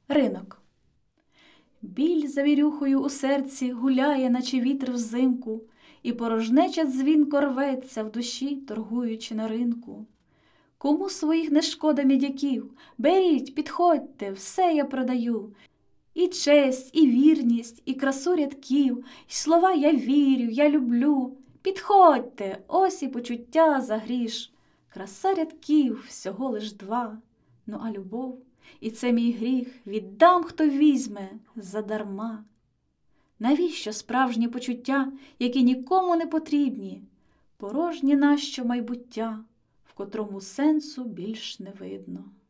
Ринок. Біль завірюхою у серці гуляє, наче вітер взимку, і порожнеча дзвінко рветься в душі, торгуючи на ринку. Кому своїх не шкода мідяків? Беріть, підходьте, все я продаю. І честь, і вірність, і красу рядків, і слова «я вірю», «я люблю». Підходьте, ось і почуття за гріш. Краса рядків всього лиш 2, ну а любов, і це мій гріх, віддам, хто візьме задарма. Навіщо справжні почуття, які нікому не потрібні? Порожнє нащо майбуття, в котрому сенсу більш не видно.